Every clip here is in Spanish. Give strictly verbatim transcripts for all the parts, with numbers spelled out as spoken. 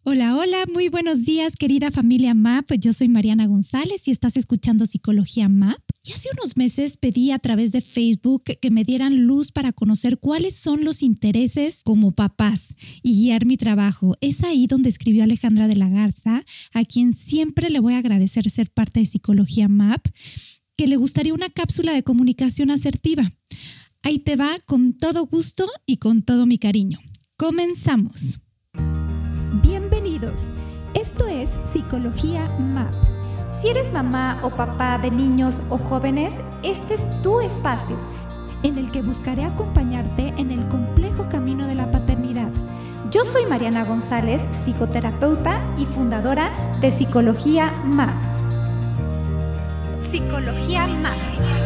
Hola, hola, muy buenos días, querida familia M A P. Yo soy Mariana González y estás escuchando Psicología M A P. Y hace unos meses pedí a través de Facebook que me dieran luz para conocer cuáles son los intereses como papás y guiar mi trabajo. Es ahí donde escribió Alejandra de la Garza, a quien siempre le voy a agradecer ser parte de Psicología M A P, que le gustaría una cápsula de comunicación asertiva. Ahí te va con todo gusto y con todo mi cariño. Comenzamos. Bienvenidos. Esto es Psicología M A P. Si eres mamá o papá de niños o jóvenes, este es tu espacio en el que buscaré acompañarte en el complejo camino de la paternidad. Yo soy Mariana González, psicoterapeuta y fundadora de Psicología M A P. Psicología M A P.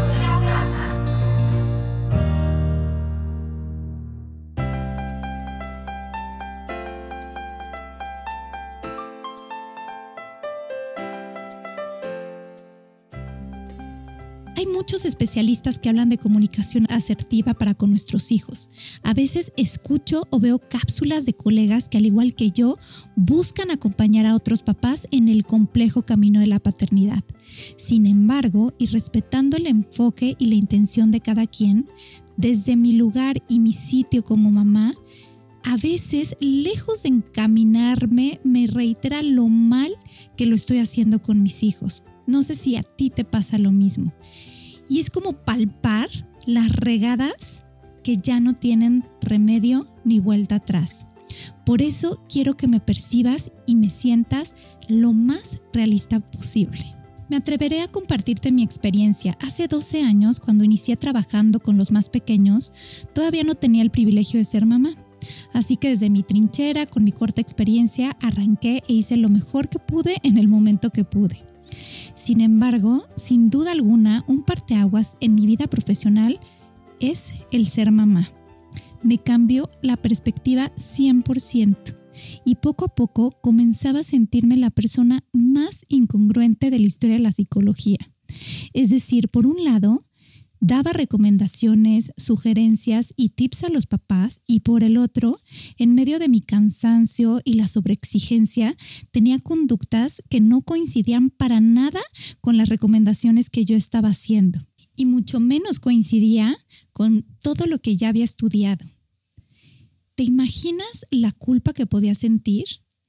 Hay muchos especialistas que hablan de comunicación asertiva para con nuestros hijos. A veces escucho o veo cápsulas de colegas que, al igual que yo, buscan acompañar a otros papás en el complejo camino de la paternidad. Sin embargo, y respetando el enfoque y la intención de cada quien, desde mi lugar y mi sitio como mamá, a veces, lejos de encaminarme, me reitera lo mal que lo estoy haciendo con mis hijos. No sé si a ti te pasa lo mismo. Y es como palpar las regadas que ya no tienen remedio ni vuelta atrás. Por eso quiero que me percibas y me sientas lo más realista posible. Me atreveré a compartirte mi experiencia. Hace doce años, cuando inicié trabajando con los más pequeños, todavía no tenía el privilegio de ser mamá. Así que desde mi trinchera, con mi corta experiencia, arranqué e hice lo mejor que pude en el momento que pude. Sin embargo, sin duda alguna, un parteaguas en mi vida profesional es el ser mamá. Me cambió la perspectiva cien por ciento y poco a poco comenzaba a sentirme la persona más incongruente de la historia de la psicología. Es decir, por un lado, daba recomendaciones, sugerencias y tips a los papás, y por el otro, en medio de mi cansancio y la sobreexigencia, tenía conductas que no coincidían para nada con las recomendaciones que yo estaba haciendo, y mucho menos coincidía con todo lo que ya había estudiado. ¿Te imaginas la culpa que podía sentir?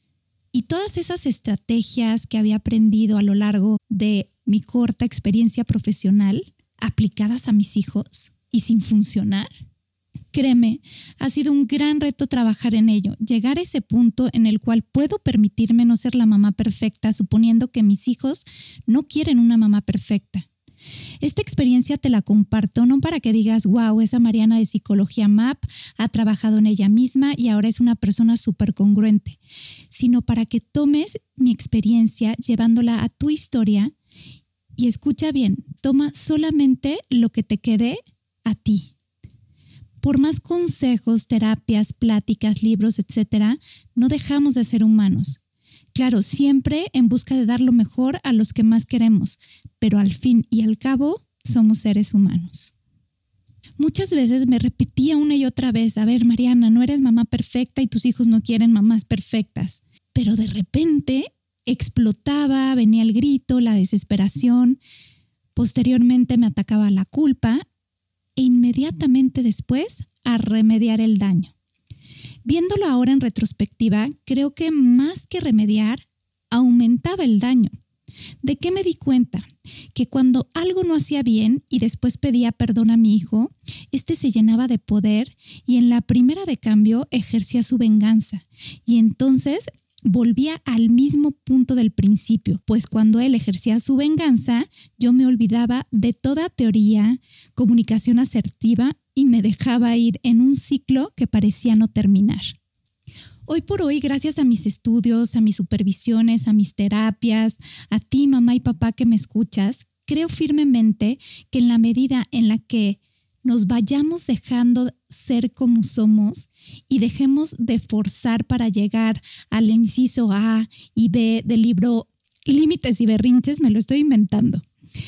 Y todas esas estrategias que había aprendido a lo largo de mi corta experiencia profesional, aplicadas a mis hijos y sin funcionar. Créeme, ha sido un gran reto trabajar en ello, llegar a ese punto en el cual puedo permitirme no ser la mamá perfecta, suponiendo que mis hijos no quieren una mamá perfecta. Esta experiencia te la comparto no para que digas, wow, esa Mariana de Psicología M A P ha trabajado en ella misma y ahora es una persona súper congruente, sino para que tomes mi experiencia llevándola a tu historia. Y escucha bien, toma solamente lo que te quede a ti. Por más consejos, terapias, pláticas, libros, etcétera, no dejamos de ser humanos. Claro, siempre en busca de dar lo mejor a los que más queremos, pero al fin y al cabo somos seres humanos. Muchas veces me repetía una y otra vez, a ver, Mariana, no eres mamá perfecta y tus hijos no quieren mamás perfectas. Pero de repente explotaba, venía el grito, la desesperación, posteriormente me atacaba la culpa e inmediatamente después a remediar el daño. Viéndolo ahora en retrospectiva, creo que más que remediar, aumentaba el daño. ¿De qué me di cuenta? Que cuando algo no hacía bien y después pedía perdón a mi hijo, este se llenaba de poder y en la primera de cambio ejercía su venganza. Y entonces volvía al mismo punto del principio, pues cuando él ejercía su venganza, yo me olvidaba de toda teoría, comunicación asertiva y me dejaba ir en un ciclo que parecía no terminar. Hoy por hoy, gracias a mis estudios, a mis supervisiones, a mis terapias, a ti, mamá y papá que me escuchas, creo firmemente que en la medida en la que nos vayamos dejando ser como somos y dejemos de forzar para llegar al inciso A y B del libro Límites y Berrinches, me lo estoy inventando,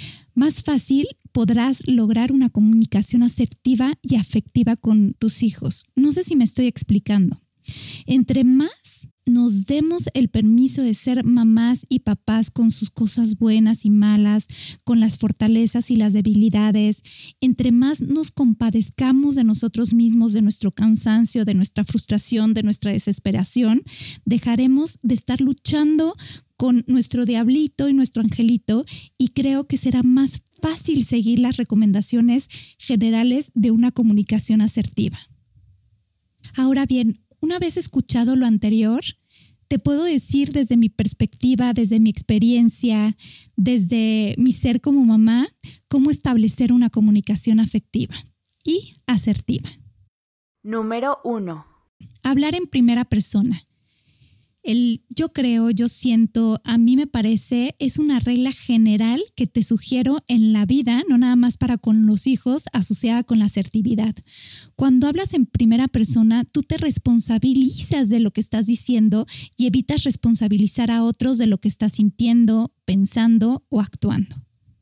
más fácil podrás lograr una comunicación asertiva y afectiva con tus hijos. No sé si me estoy explicando. Entre más nos demos el permiso de ser mamás y papás con sus cosas buenas y malas, con las fortalezas y las debilidades. Entre más nos compadezcamos de nosotros mismos, de nuestro cansancio, de nuestra frustración, de nuestra desesperación, dejaremos de estar luchando con nuestro diablito y nuestro angelito, y creo que será más fácil seguir las recomendaciones generales de una comunicación asertiva. Ahora bien, una vez escuchado lo anterior, te puedo decir desde mi perspectiva, desde mi experiencia, desde mi ser como mamá, cómo establecer una comunicación afectiva y asertiva. Número uno. Hablar en primera persona. El yo creo, yo siento, a mí me parece, es una regla general que te sugiero en la vida, no nada más para con los hijos, asociada con la asertividad. Cuando hablas en primera persona, tú te responsabilizas de lo que estás diciendo y evitas responsabilizar a otros de lo que estás sintiendo, pensando o actuando.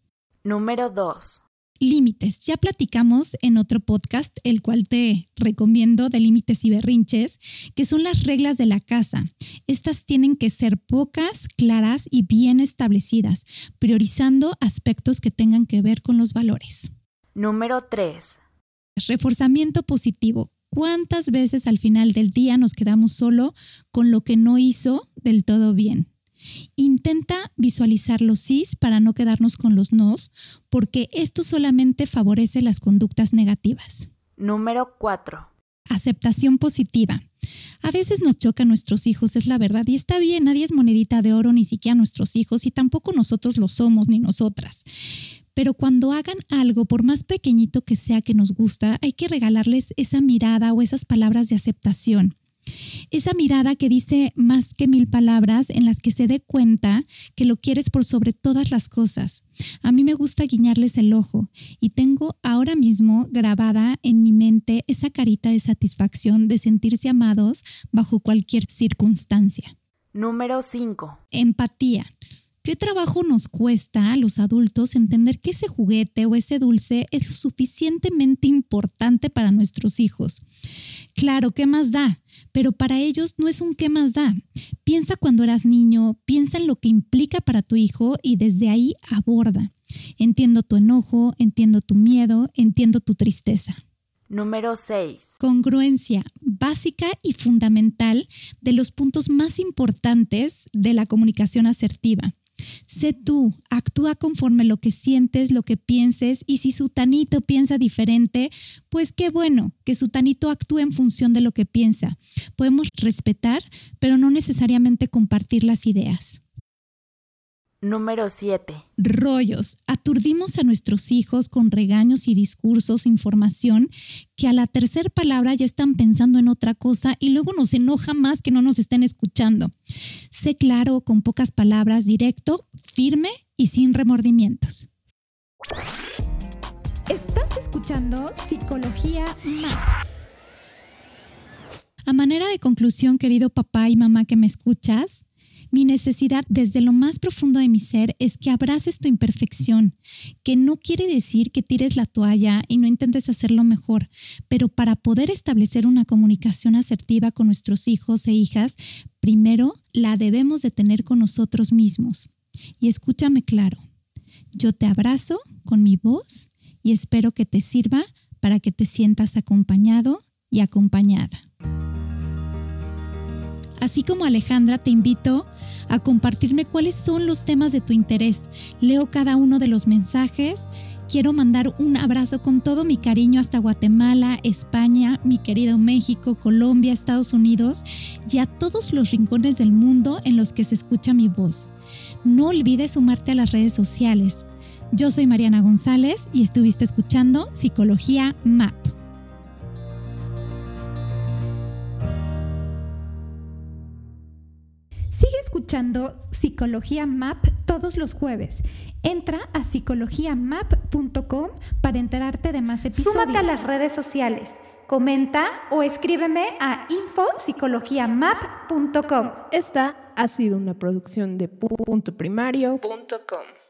Número dos. Límites. Ya platicamos en otro podcast, el cual te recomiendo, de límites y berrinches, que son las reglas de la casa. Estas tienen que ser pocas, claras y bien establecidas, priorizando aspectos que tengan que ver con los valores. Número tres. Reforzamiento positivo. ¿Cuántas veces al final del día nos quedamos solo con lo que no hizo del todo bien? Intenta visualizar los sís para no quedarnos con los nos, porque esto solamente favorece las conductas negativas. Número cuatro. Aceptación positiva. A veces nos chocan nuestros hijos, es la verdad, y está bien, nadie es monedita de oro, ni siquiera nuestros hijos, y tampoco nosotros lo somos, ni nosotras. Pero cuando hagan algo, por más pequeñito que sea que nos gusta, hay que regalarles esa mirada o esas palabras de aceptación. Esa mirada que dice más que mil palabras, en las que se dé cuenta que lo quieres por sobre todas las cosas. A mí me gusta guiñarles el ojo y tengo ahora mismo grabada en mi mente esa carita de satisfacción de sentirse amados bajo cualquier circunstancia. Número cinco. Empatía. ¿Qué trabajo nos cuesta a los adultos entender que ese juguete o ese dulce es lo suficientemente importante para nuestros hijos? Claro, ¿qué más da? Pero para ellos no es un ¿qué más da? Piensa cuando eras niño, piensa en lo que implica para tu hijo y desde ahí aborda. Entiendo tu enojo, entiendo tu miedo, entiendo tu tristeza. Número seis. Congruencia, básica y fundamental de los puntos más importantes de la comunicación asertiva. Sé tú, actúa conforme lo que sientes, lo que pienses, y si sutanito piensa diferente, pues qué bueno que sutanito actúe en función de lo que piensa. Podemos respetar, pero no necesariamente compartir las ideas. Número siete. Rollos. Aturdimos a nuestros hijos con regaños y discursos, información, que a la tercera palabra ya están pensando en otra cosa y luego nos enoja más que no nos estén escuchando. Sé claro, con pocas palabras, directo, firme y sin remordimientos. Estás escuchando Psicología M A P. A manera de conclusión, querido papá y mamá que me escuchas, mi necesidad desde lo más profundo de mi ser es que abraces tu imperfección, que no quiere decir que tires la toalla y no intentes hacerlo mejor, pero para poder establecer una comunicación asertiva con nuestros hijos e hijas, primero la debemos de tener con nosotros mismos. Y escúchame claro, yo te abrazo con mi voz y espero que te sirva para que te sientas acompañado y acompañada. Así como Alejandra, te invito a compartirme cuáles son los temas de tu interés. Leo cada uno de los mensajes. Quiero mandar un abrazo con todo mi cariño hasta Guatemala, España, mi querido México, Colombia, Estados Unidos y a todos los rincones del mundo en los que se escucha mi voz. No olvides sumarte a las redes sociales. Yo soy Mariana González y estuviste escuchando Psicología M A P. Sigue escuchando Psicología M A P todos los jueves. Entra a psicología map punto com para enterarte de más episodios. Súmate a las redes sociales, comenta o escríbeme a info psicología map punto com. Esta ha sido una producción de punto primario punto com.